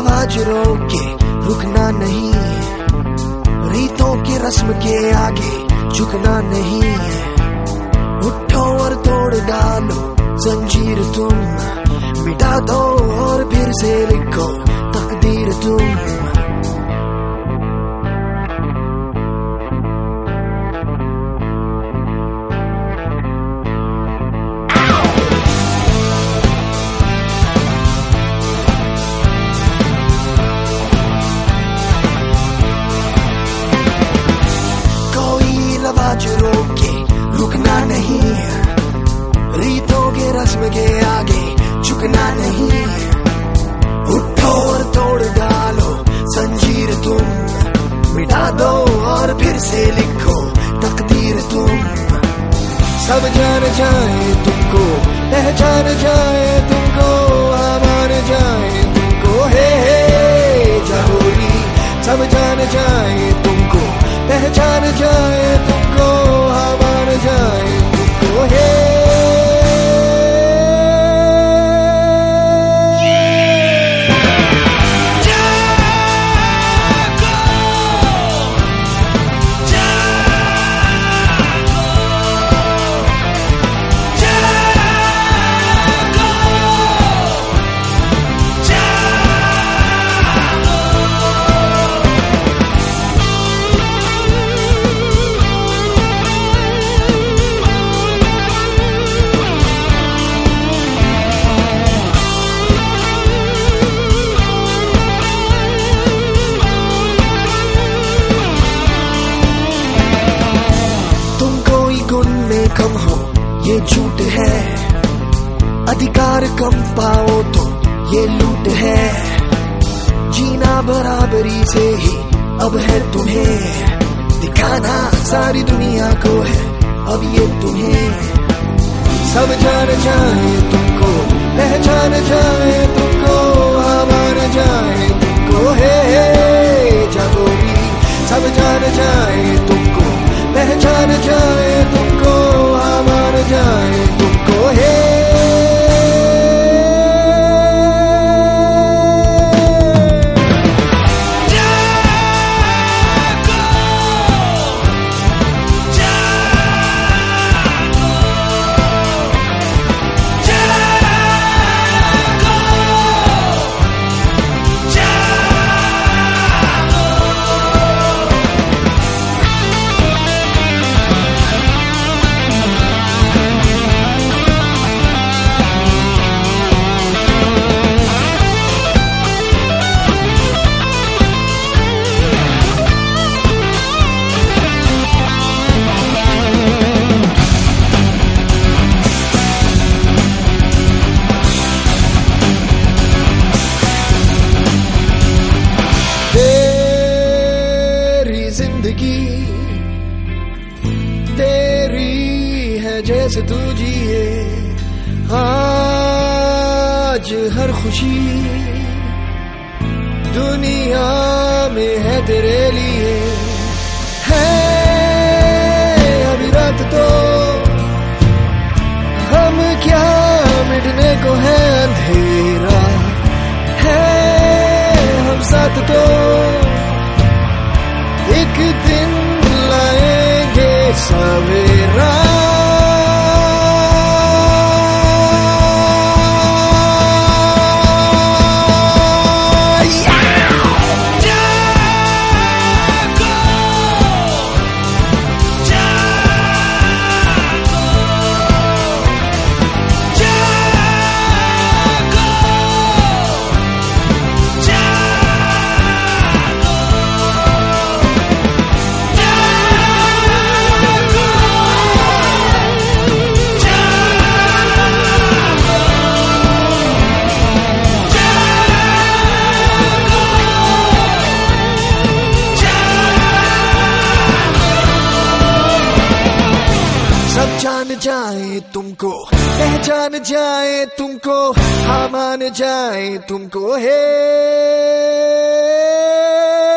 आवाज रोके रुकना नहीं, रीतों की रस्म के आगे झुकना नहीं। उठो और तोड़ डालो जंजीर तुम, मिटा दो और फिर से लिखो तकदीर तुम। आवाज रोके रुकना नहीं, रीतों के रस्म के आगे झुकना नहीं। उठो और तोड़ डालो जंजीर तुम, मिटा दो और फिर से लिखो तकदीर तुम। सब जान जाए तुमको, पहचान जाए तुमको, मान जाए तुमको, हे जहोरी। सब जान जाए तुमको, पहचान जाए तुमको, मान जाए तुमको, हे। कम हो ये झूठ है, अधिकार कम पाओ तो ये लूट है। जीना बराबरी से ही अब है तुम्हें, दिखाना सारी दुनिया को है अब ये तुम्हें। सब जान जाए तुमको, पहचान जाए तुमको, मान जाए तुमको, हे जागोरी। सब जान जाए तुमको, पहचान जाए तुमको, मान जाए तुमको, हे। तेरी है जैसे तू जिए, आज हर खुशी दुनिया में है तेरे लिए। है अभी रात तो हम क्या मिटने को है अंधेरा, है हम साथ तो एक दिन लाएंगे सवेरा। सब जान जाए तुमको, पहचान जाए तुमको, हाँ मान जाए तुमको, हे।